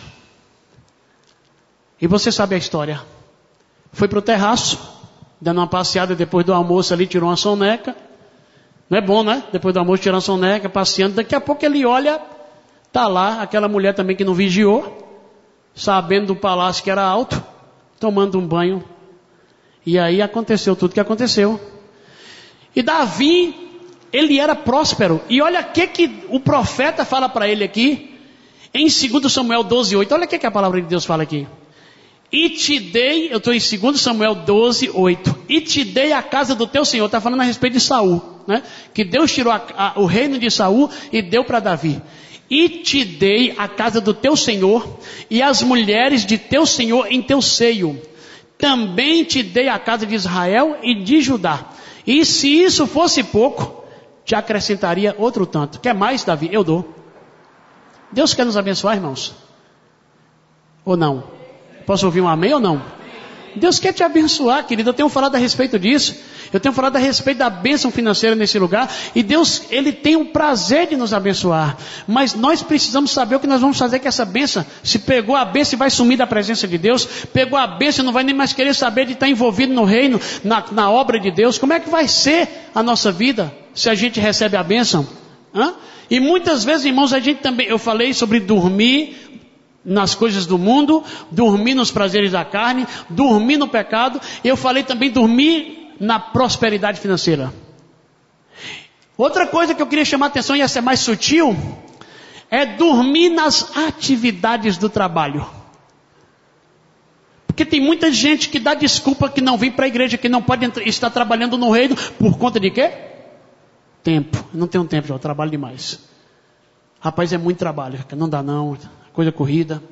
e você sabe a história. Foi para o terraço, dando uma passeada depois do almoço ali, tirou uma soneca. Não é bom, né? Depois do almoço tirar uma soneca, passeando. Daqui a pouco ele olha, está lá aquela mulher também que não vigiou, sabendo do palácio que era alto, tomando um banho. E aí aconteceu tudo que aconteceu. E Davi, ele era próspero. E olha o que, que o profeta fala para ele aqui, em segundo Samuel doze, oito. Olha o que, que a palavra de Deus fala aqui. E te dei, eu estou em segundo Samuel doze, oito. E te dei a casa do teu Senhor. Está falando a respeito de Saul, né? Que Deus tirou a, a, o reino de Saul e deu para Davi. E te dei a casa do teu Senhor e as mulheres de teu Senhor em teu seio. Também te dei a casa de Israel e de Judá. E se isso fosse pouco, te acrescentaria outro tanto. Quer mais, Davi? Eu dou. Deus quer nos abençoar, irmãos? Ou não? Posso ouvir um amém ou não? Deus quer te abençoar, querido. Eu tenho falado a respeito disso. Eu tenho falado a respeito da bênção financeira nesse lugar. E Deus, Ele tem o prazer de nos abençoar. Mas nós precisamos saber o que nós vamos fazer com essa bênção. Se pegou a bênção e vai sumir da presença de Deus. Pegou a bênção e não vai nem mais querer saber de estar envolvido no reino, na, na obra de Deus. Como é que vai ser a nossa vida se a gente recebe a bênção? Hã? E muitas vezes, irmãos, a gente também... Eu falei sobre dormir nas coisas do mundo, dormir nos prazeres da carne, dormir no pecado. Eu falei também dormir na prosperidade financeira. Outra coisa que eu queria chamar a atenção, e essa é mais sutil, é dormir nas atividades do trabalho. Porque tem muita gente que dá desculpa que não vem para a igreja, que não pode estar trabalhando no reino, por conta de quê? Tempo. Não tenho tempo, já eu trabalho demais. Rapaz, é muito trabalho, não dá não, coisa corrida.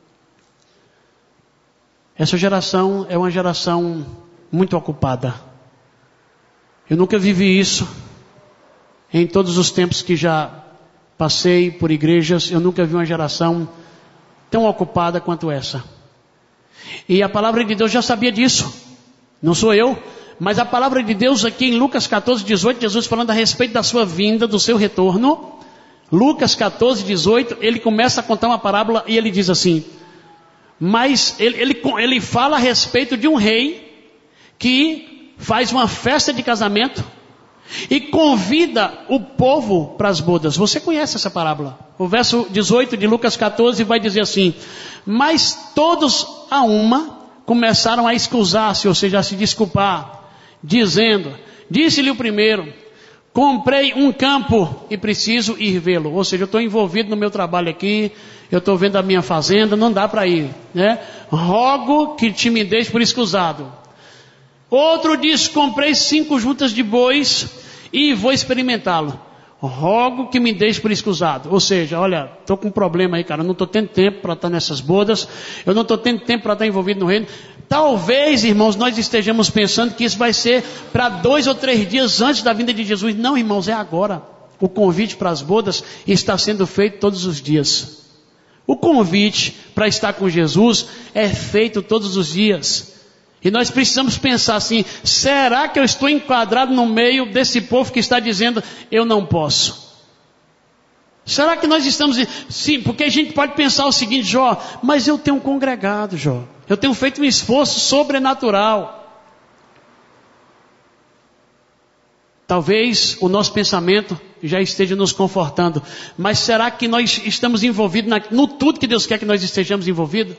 Essa geração é uma geração muito ocupada. Eu nunca vivi isso. Em todos os tempos que já passei por igrejas, eu nunca vi uma geração tão ocupada quanto essa. E a palavra de Deus já sabia disso. Não sou eu, mas a palavra de Deus aqui em Lucas catorze, dezoito, Jesus falando a respeito da sua vinda, do seu retorno. Lucas catorze, dezoito, ele começa a contar uma parábola e ele diz assim, mas ele, ele, ele fala a respeito de um rei que faz uma festa de casamento e convida o povo para as bodas. Você conhece essa parábola? O verso dezoito de Lucas catorze vai dizer assim, mas todos a uma começaram a excusar-se, ou seja, a se desculpar, dizendo, disse-lhe o primeiro, comprei um campo e preciso ir vê-lo. Ou seja, eu estou envolvido no meu trabalho aqui, eu estou vendo a minha fazenda, não dá para ir, né? Rogo que te me deixe por escusado. Outro diz, comprei cinco juntas de bois e vou experimentá-lo. Rogo que me deixe por escusado. Ou seja, olha, estou com um problema aí, cara, eu não estou tendo tempo para estar nessas bodas, eu não estou tendo tempo para estar envolvido no reino. Talvez, irmãos, nós estejamos pensando que isso vai ser para dois ou três dias antes da vinda de Jesus. Não, irmãos, é agora. O convite para as bodas está sendo feito todos os dias. O convite para estar com Jesus é feito todos os dias. E nós precisamos pensar assim, será que eu estou enquadrado no meio desse povo que está dizendo, eu não posso? Será que nós estamos... Sim, porque a gente pode pensar o seguinte, Jó, mas eu tenho congregado, Jó. Eu tenho feito um esforço sobrenatural. Talvez o nosso pensamento já esteja nos confortando. Mas será que nós estamos envolvidos na, no tudo que Deus quer que nós estejamos envolvidos?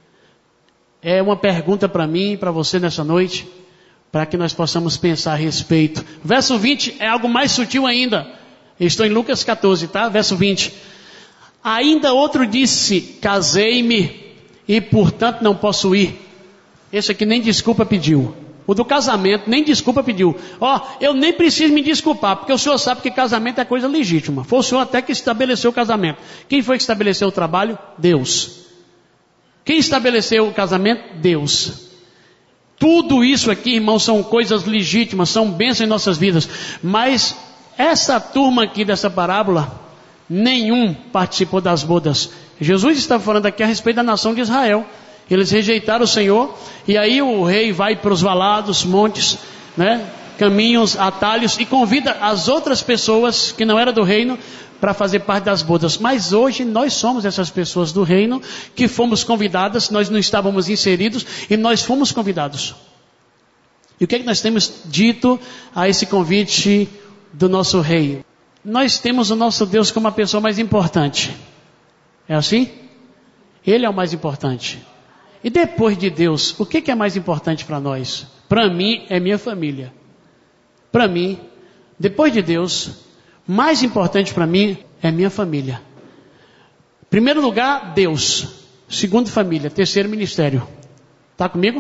É uma pergunta para mim e para você nessa noite, para que nós possamos pensar a respeito. Verso vinte é algo mais sutil ainda. Estou em Lucas catorze, tá? Verso vinte. Ainda outro disse, casei-me e portanto não posso ir. Esse aqui nem desculpa pediu. O do casamento nem desculpa pediu. Ó, oh, eu nem preciso me desculpar, porque o senhor sabe que casamento é coisa legítima. Foi o senhor até que estabeleceu o casamento. Quem foi que estabeleceu o trabalho? Deus. Quem estabeleceu o casamento? Deus. Tudo isso aqui, irmãos, são coisas legítimas, são bênçãos em nossas vidas. Mas essa turma aqui dessa parábola, nenhum participou das bodas. Jesus está falando aqui a respeito da nação de Israel. Eles rejeitaram o Senhor, e aí o rei vai para os valados, montes, né, caminhos, atalhos, e convida as outras pessoas que não eram do reino para fazer parte das bodas. Mas hoje nós somos essas pessoas do reino que fomos convidadas, nós não estávamos inseridos e nós fomos convidados. E o que é que nós temos dito a esse convite do nosso rei? Nós temos o nosso Deus como a pessoa mais importante. É assim? Ele é o mais importante. E depois de Deus, o que é mais importante para nós? Para mim é minha família. Para mim, depois de Deus, mais importante para mim é minha família. Primeiro lugar, Deus. Segundo, família. Terceiro, ministério. Está comigo?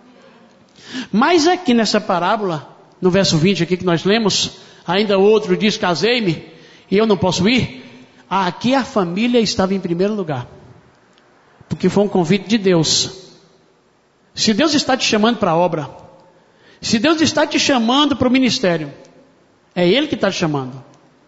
Mas aqui nessa parábola, no verso vinte aqui que nós lemos, ainda outro diz, casei-me e eu não posso ir. Aqui a família estava em primeiro lugar. Porque foi um convite de Deus. Se Deus está te chamando para a obra, se Deus está te chamando para o ministério, é Ele que está te chamando.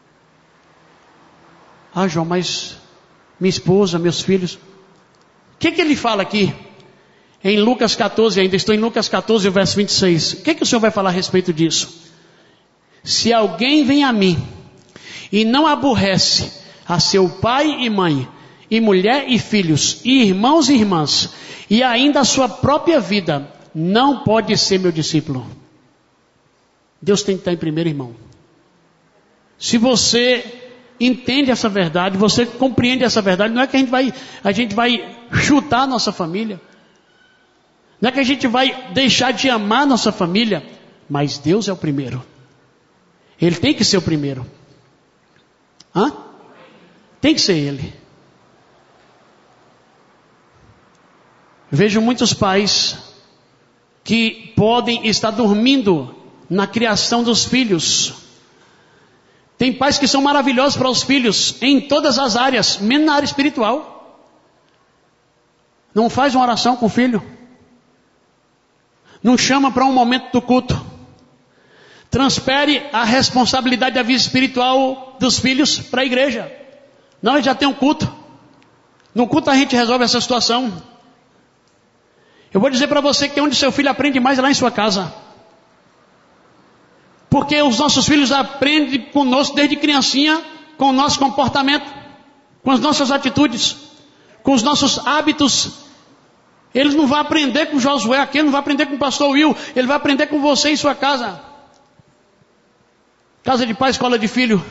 Ah, João, mas minha esposa, meus filhos. O que que ele fala aqui? Em Lucas catorze, ainda estou em Lucas catorze, verso vinte e seis. O que que o Senhor vai falar a respeito disso? Se alguém vem a mim e não aborrece a seu pai e mãe, e mulher e filhos, e irmãos e irmãs, e ainda a sua própria vida, não pode ser meu discípulo. Deus tem que estar em primeiro, irmão. Se você entende essa verdade, você compreende essa verdade, não é que a gente vai, a gente vai chutar a nossa família, não é que a gente vai deixar de amar a nossa família, mas Deus é o primeiro. Ele tem que ser o primeiro. Hã? Tem que ser Ele. Vejo muitos pais que podem estar dormindo na criação dos filhos, Tem pais que são maravilhosos para os filhos em todas as áreas, menos na área espiritual. Não faz uma oração com o filho. Não chama para um momento do culto. Transfere a responsabilidade da vida espiritual dos filhos para a igreja. Não, ele já tem um culto. No culto a gente resolve essa situação. Eu vou dizer para você que onde seu filho aprende mais é lá em sua casa. Porque os nossos filhos aprendem conosco desde criancinha, com o nosso comportamento, com as nossas atitudes, com os nossos hábitos. Eles não vão aprender com Josué aqui, ele não vai aprender com o pastor Will, ele vai aprender com você em sua casa. Casa de pai, escola de filho.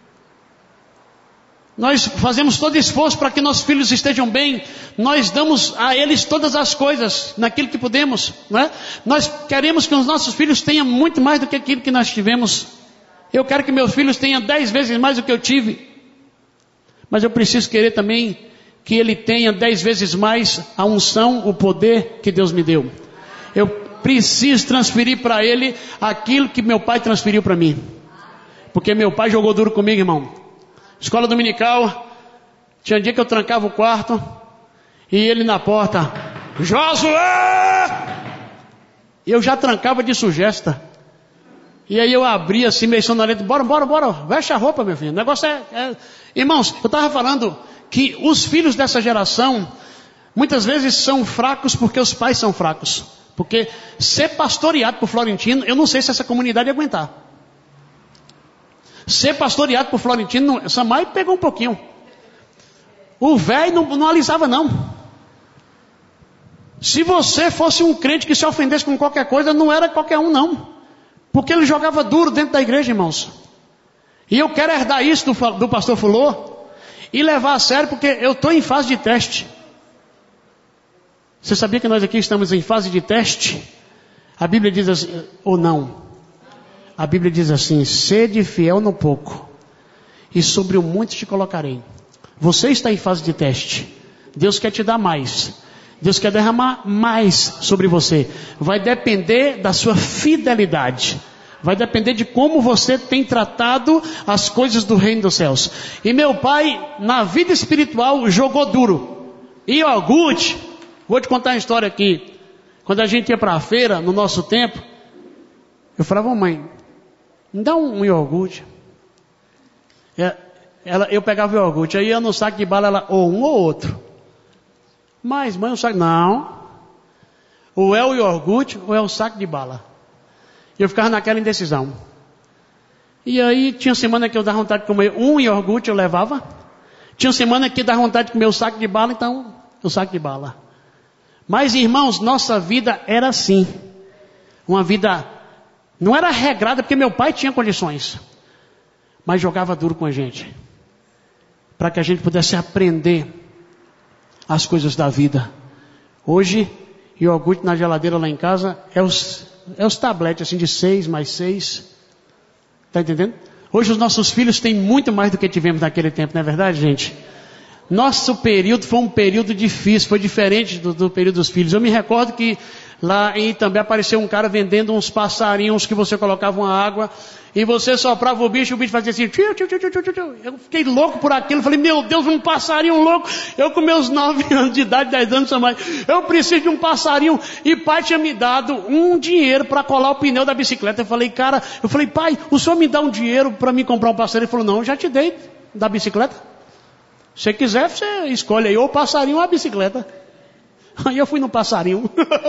Nós fazemos todo esforço para que nossos filhos estejam bem. Nós damos a eles todas as coisas, naquilo que podemos, não é? Nós queremos que os nossos filhos tenham muito mais do que aquilo que nós tivemos. Eu quero que meus filhos tenham dez vezes mais do que eu tive. Mas eu preciso querer também que ele tenha dez vezes mais a unção, o poder que Deus me deu. Eu preciso transferir para ele aquilo que meu pai transferiu para mim. Porque meu pai jogou duro comigo, irmão. Escola dominical, tinha dia que eu trancava o quarto e ele na porta, Josué! E eu já trancava de sugesta. E aí eu abria assim, meio sonolento, bora, bora, bora, veste a roupa, meu filho. O negócio é... é... Irmãos, eu estava falando que os filhos dessa geração, muitas vezes são fracos porque os pais são fracos. Porque ser pastoreado por Florentino, eu não sei se essa comunidade ia aguentar. Ser pastoreado por Florentino, essa mãe pegou um pouquinho. O velho não, não alisava não. Se você fosse um crente que se ofendesse com qualquer coisa, não era qualquer um não. Porque ele jogava duro dentro da igreja, irmãos. E eu quero herdar isso do, do pastor Fulô e levar a sério, porque eu estou em fase de teste. Você sabia que nós aqui estamos em fase de teste? A Bíblia diz assim, ou não? A Bíblia diz assim, sede fiel no pouco, e sobre o muito te colocarei. Você está em fase de teste. Deus quer te dar mais. Deus quer derramar mais sobre você. Vai depender da sua fidelidade. Vai depender de como você tem tratado as coisas do reino dos céus. E meu pai, na vida espiritual, jogou duro. E iogurte, vou te contar uma história aqui. Quando a gente ia para a feira, no nosso tempo, eu falava, mãe, me dá um, um iogurte. É, ela, eu pegava o iogurte, aí ia no saco de bala, ela, ou um ou outro. Mas, mãe, o saco, não. Ou é o iogurte, ou é o saco de bala. E eu ficava naquela indecisão. E aí, tinha semana que eu dava vontade de comer um iogurte, eu levava. Tinha semana que eu dava vontade de comer o saco de bala, então, o saco de bala. Mas, irmãos, nossa vida era assim. Uma vida... Não era regrada porque meu pai tinha condições. Mas jogava duro com a gente. Para que a gente pudesse aprender as coisas da vida. Hoje, iogurte na geladeira lá em casa é os, é os tabletes assim de seis mais seis. Está entendendo? Hoje os nossos filhos têm muito mais do que tivemos naquele tempo, não é verdade, gente? Nosso período foi um período difícil, foi diferente do, do período dos filhos. Eu me recordo que lá em Itambé apareceu um cara vendendo uns passarinhos que você colocava uma água e você soprava o bicho e o bicho fazia assim. Tchiu, tchiu, tchiu, tchiu, tchiu, tchiu. Eu fiquei louco por aquilo. Falei, meu Deus, um passarinho louco. Eu com meus nove anos de idade, dez anos a mais, eu preciso de um passarinho. E pai tinha me dado um dinheiro para colar o pneu da bicicleta. Eu falei, cara, eu falei, pai, o senhor me dá um dinheiro para me comprar um passarinho? Ele falou, não, eu já te dei da bicicleta. Se você quiser, você escolhe aí ou o passarinho ou a bicicleta. Aí eu fui no passarinho.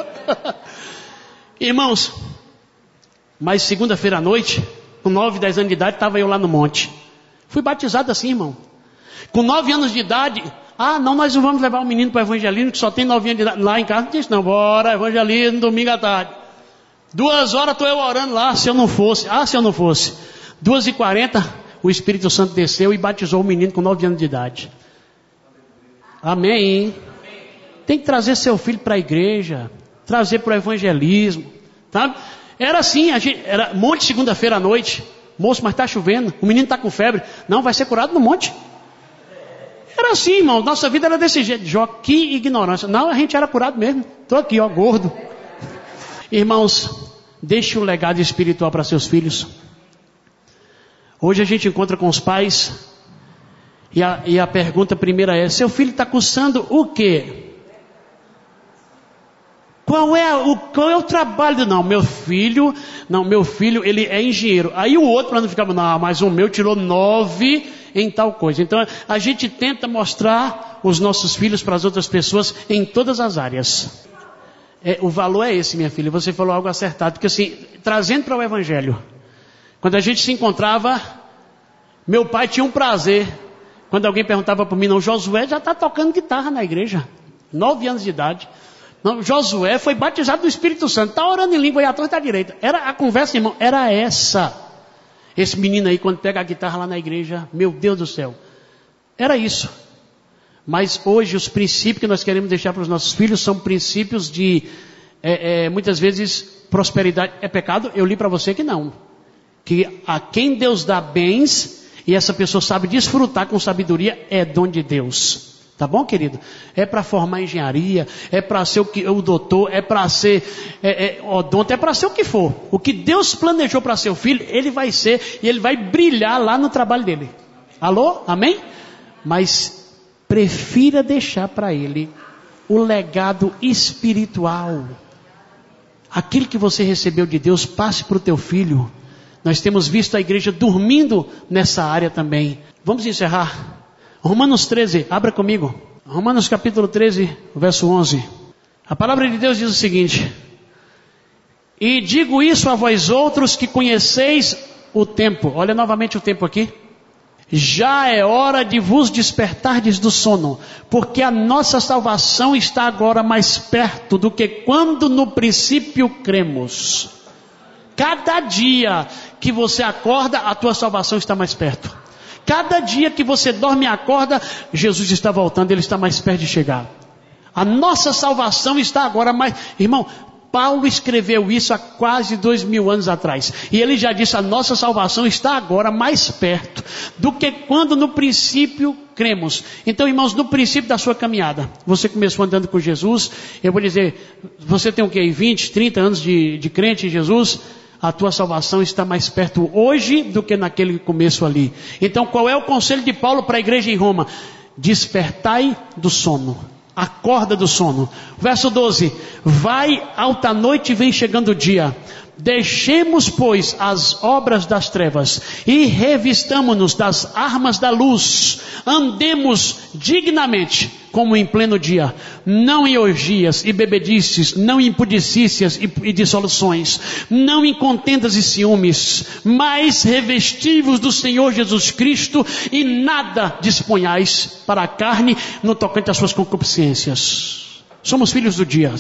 Irmãos, mas segunda-feira à noite, com nove, dez anos de idade, estava eu lá no monte. Fui batizado assim, irmão. Com nove anos de idade, ah, não, nós não vamos levar o menino para o evangelismo, que só tem nove anos de idade. Lá em casa não disse, não, bora, evangelismo, domingo à tarde. Duas horas estou eu orando lá, se eu não fosse, ah, se eu não fosse. Duas e quarenta, o Espírito Santo desceu e batizou o menino com nove anos de idade. Amém. Tem que trazer seu filho para a igreja, trazer para o evangelismo, tá? Era assim, a gente, era monte segunda-feira à noite, moço, mas está chovendo, o menino está com febre, não, vai ser curado no monte. Era assim, irmão, nossa vida era desse jeito, Jó, que ignorância. Não, a gente era curado mesmo, estou aqui, ó, gordo. Irmãos, deixe um legado espiritual para seus filhos. Hoje a gente encontra com os pais e a, e a pergunta primeira é: seu filho está cursando o quê? Qual é, o, qual é o trabalho? Não, meu filho, não, meu filho, ele é engenheiro. Aí o outro para não ficar, não, mas o meu tirou nove em tal coisa. Então a gente tenta mostrar os nossos filhos para as outras pessoas em todas as áreas. É, o valor é esse, minha filha. Você falou algo acertado, porque assim, trazendo para o evangelho, quando a gente se encontrava, meu pai tinha um prazer. Quando alguém perguntava para mim, não, Josué já está tocando guitarra na igreja, nove anos de idade. Não, Josué foi batizado do Espírito Santo, está orando em língua e à torta e à direita. Era, a conversa, irmão, era essa. Esse menino aí, quando pega a guitarra lá na igreja, meu Deus do céu, era isso. Mas hoje os princípios que nós queremos deixar para os nossos filhos são princípios de, é, é, muitas vezes, prosperidade. É pecado? Eu li para você que não. Que a quem Deus dá bens, e essa pessoa sabe desfrutar com sabedoria, é dom de Deus. Tá bom, querido? É para formar engenharia, é para ser o, que, o doutor, é para ser é, é, odonto, é para ser o que for. O que Deus planejou para seu filho, ele vai ser e ele vai brilhar lá no trabalho dele. Alô? Amém? Mas prefira deixar para ele o legado espiritual. Aquilo que você recebeu de Deus, passe para o teu filho. Nós temos visto a igreja dormindo nessa área também. Vamos encerrar. Romanos treze, abra comigo. Romanos capítulo treze, verso onze. A palavra de Deus diz o seguinte: e digo isso a vós outros que conheceis o tempo. Olha novamente o tempo aqui. Já é hora de vos despertardes do sono, porque a nossa salvação está agora mais perto do que quando no princípio cremos. Cada dia que você acorda, a tua salvação está mais perto. Cada dia que você dorme e acorda, Jesus está voltando, Ele está mais perto de chegar. A nossa salvação está agora mais... Irmão, Paulo escreveu isso há quase dois mil anos atrás. E ele já disse, a nossa salvação está agora mais perto do que quando no princípio cremos. Então, irmãos, no princípio da sua caminhada, você começou andando com Jesus, eu vou dizer, você tem o quê? vinte, trinta anos de, de crente em Jesus? A tua salvação está mais perto hoje do que naquele começo ali. Então, qual é o conselho de Paulo para a igreja em Roma? Despertai do sono. Acorda do sono. Verso doze. Vai alta noite e vem chegando o dia. Deixemos, pois, as obras das trevas e revistamo-nos das armas da luz. Andemos dignamente, como em pleno dia, não em orgias e bebedices, não em impudicícias e, e dissoluções, não em contendas e ciúmes, mas revestivos do Senhor Jesus Cristo e nada disponhais para a carne no tocante às suas concupiscências. Somos filhos do dia.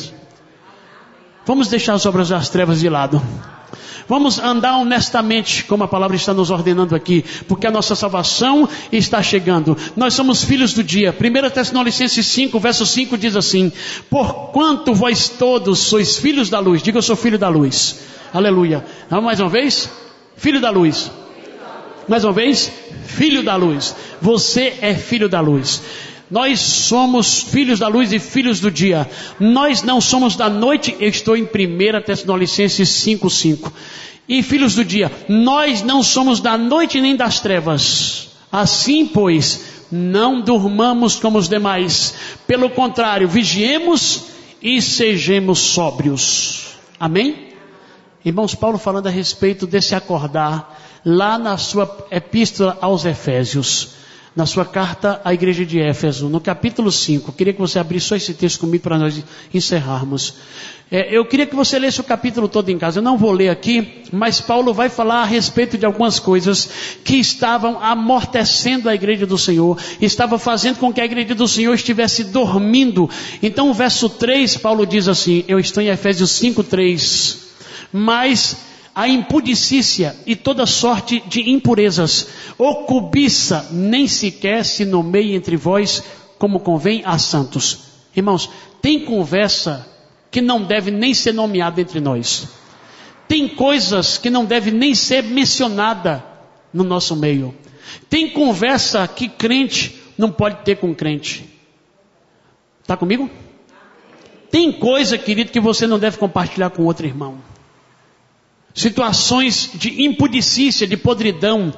Vamos deixar as obras das trevas de lado. Vamos andar honestamente, como a palavra está nos ordenando aqui, porque a nossa salvação está chegando. Nós somos filhos do dia. primeira Tessalonicenses cinco, verso cinco diz assim: porquanto vós todos sois filhos da luz. Diga, eu sou filho da luz. Aleluia. Vamos mais uma vez? Filho da luz. Mais uma vez? Filho da luz. Você é filho da luz. Nós somos filhos da luz e filhos do dia. Nós não somos da noite. Eu estou em primeira Tessalonicenses cinco, cinco. E filhos do dia, nós não somos da noite nem das trevas. Assim, pois, não durmamos como os demais. Pelo contrário, vigiemos e sejamos sóbrios. Amém? Irmãos, Paulo falando a respeito desse acordar, lá na sua epístola aos Efésios. Na sua carta à igreja de Éfeso, no capítulo cinco, eu queria que você abrisse só esse texto comigo para nós encerrarmos. É, eu queria que você lesse o capítulo todo em casa. Eu não vou ler aqui, mas Paulo vai falar a respeito de algumas coisas que estavam amortecendo a igreja do Senhor, estava fazendo com que a igreja do Senhor estivesse dormindo. Então o verso três, Paulo diz assim, eu estou em Efésios cinco, três, mas a impudicícia e toda sorte de impurezas, ou cobiça, nem sequer se nomeie entre vós como convém a santos. Irmãos, tem conversa que não deve nem ser nomeada entre nós. Tem coisas que não deve nem ser mencionada no nosso meio. Tem conversa que crente não pode ter com crente. Está comigo? Tem coisa, querido, que você não deve compartilhar com outro irmão. Situações de impudicícia, de podridão,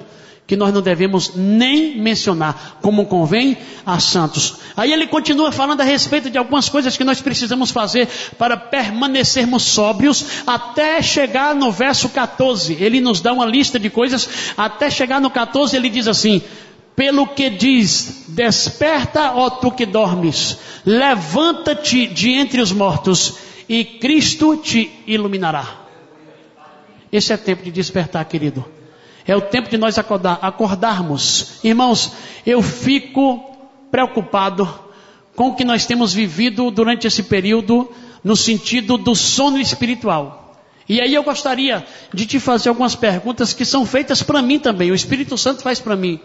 que nós não devemos nem mencionar, como convém a santos. Aí ele continua falando a respeito de algumas coisas que nós precisamos fazer para permanecermos sóbrios, até chegar no verso catorze. Ele nos dá uma lista de coisas, até chegar no catorze ele diz assim: pelo que diz, desperta, ó tu que dormes, levanta-te de entre os mortos, e Cristo te iluminará. Esse é tempo de despertar, querido. É o tempo de nós acordar, acordarmos. Irmãos, eu fico preocupado com o que nós temos vivido durante esse período, no sentido do sono espiritual. E aí eu gostaria de te fazer algumas perguntas que são feitas para mim também. O Espírito Santo faz para mim.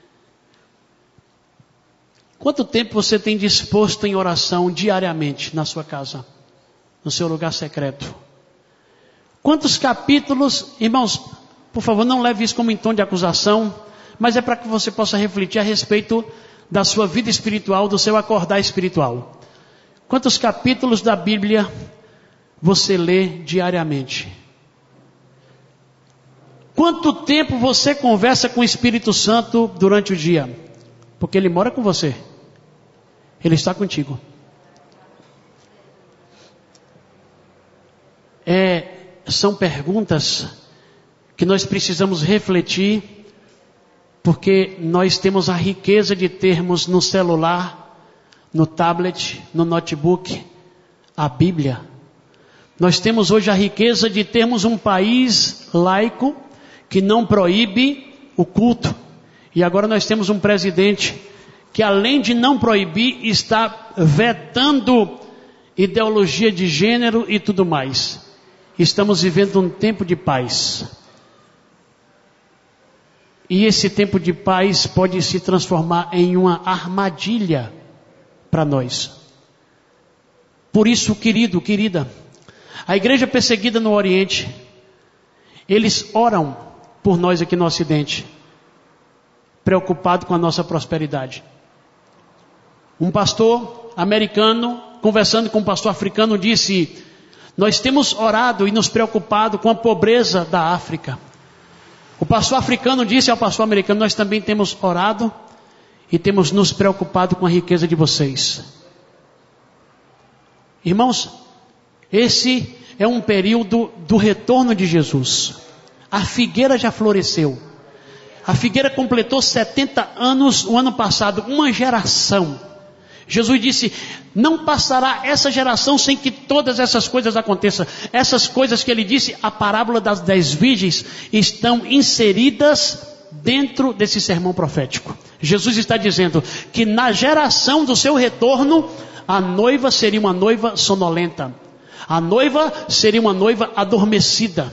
Quanto tempo você tem disposto em oração diariamente na sua casa, no seu lugar secreto? Quantos capítulos, irmãos, por favor, não leve isso como em tom de acusação, mas é para que você possa refletir a respeito da sua vida espiritual, do seu acordar espiritual. Quantos capítulos da Bíblia você lê diariamente? Quanto tempo você conversa com o Espírito Santo durante o dia? Porque ele mora com você. Ele está contigo. É, são perguntas que nós precisamos refletir, porque nós temos a riqueza de termos no celular, no tablet, no notebook, a Bíblia. Nós temos hoje a riqueza de termos um país laico que não proíbe o culto. E agora nós temos um presidente que, além de não proibir, está vetando ideologia de gênero e tudo mais. Estamos vivendo um tempo de paz. E esse tempo de paz pode se transformar em uma armadilha para nós. Por isso, querido, querida, a igreja perseguida no Oriente, eles oram por nós aqui no Ocidente, preocupado com a nossa prosperidade. Um pastor americano, conversando com um pastor africano, disse: nós temos orado e nos preocupado com a pobreza da África. O pastor africano disse ao pastor americano: nós também temos orado e temos nos preocupado com a riqueza de vocês. Irmãos, esse é um período do retorno de Jesus. A figueira já floresceu. A figueira completou setenta anos no ano passado, uma geração. Jesus disse: não passará essa geração sem que todas essas coisas aconteçam. Essas coisas que ele disse, a parábola das dez virgens, estão inseridas dentro desse sermão profético. Jesus está dizendo que na geração do seu retorno, a noiva seria uma noiva sonolenta. A noiva seria uma noiva adormecida.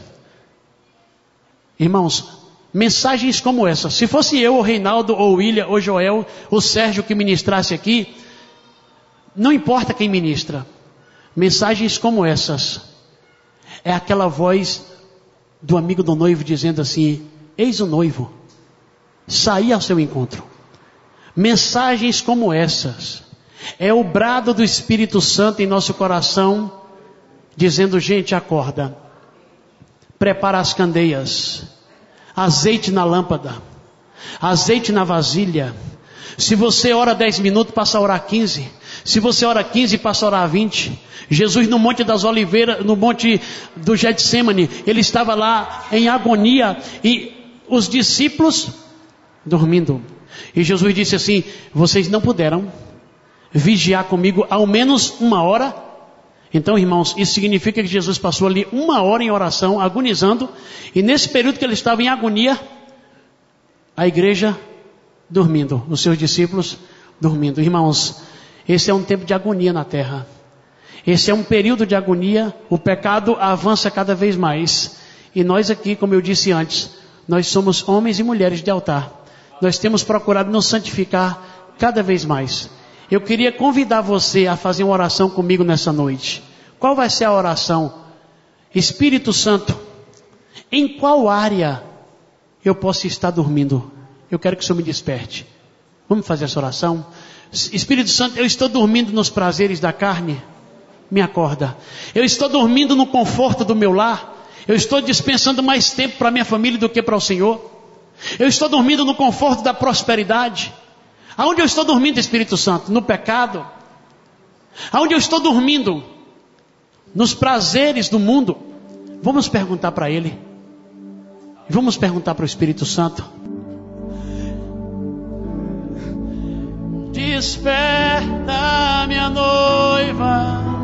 Irmãos, mensagens como essa, se fosse eu, o Reinaldo, ou o William, ou Joel, ou Sérgio que ministrasse aqui, não importa quem ministra, mensagens como essas, é aquela voz do amigo do noivo dizendo assim: eis o noivo, saí ao seu encontro. Mensagens como essas, é o brado do Espírito Santo em nosso coração, dizendo: gente, acorda, prepara as candeias, azeite na lâmpada, azeite na vasilha. Se você ora dez minutos, passa a orar quinze. Se você ora quinze, passa a orar vinte. Jesus no Monte das Oliveiras, no Monte do Getsêmani, ele estava lá em agonia e os discípulos dormindo. E Jesus disse assim: vocês não puderam vigiar comigo ao menos uma hora? Então, irmãos, isso significa que Jesus passou ali uma hora em oração, agonizando, e nesse período que ele estava em agonia, a igreja dormindo, os seus discípulos dormindo. Irmãos, esse é um tempo de agonia na terra. Esse é um período de agonia. O pecado avança cada vez mais. E nós aqui, como eu disse antes, nós somos homens e mulheres de altar. Nós temos procurado nos santificar cada vez mais. Eu queria convidar você a fazer uma oração comigo nessa noite. Qual vai ser a oração? Espírito Santo, em qual área eu posso estar dormindo? Eu quero que o Senhor me desperte. Vamos fazer essa oração? Espírito Santo, eu estou dormindo nos prazeres da carne, me acorda. Eu estou dormindo no conforto do meu lar. Eu estou dispensando mais tempo para minha família do que para o Senhor. Eu estou dormindo no conforto da prosperidade. Aonde eu estou dormindo, Espírito Santo? No pecado. Aonde eu estou dormindo? Nos prazeres do mundo. Vamos perguntar para Ele. Vamos perguntar para o Espírito Santo. Desperta, minha noiva.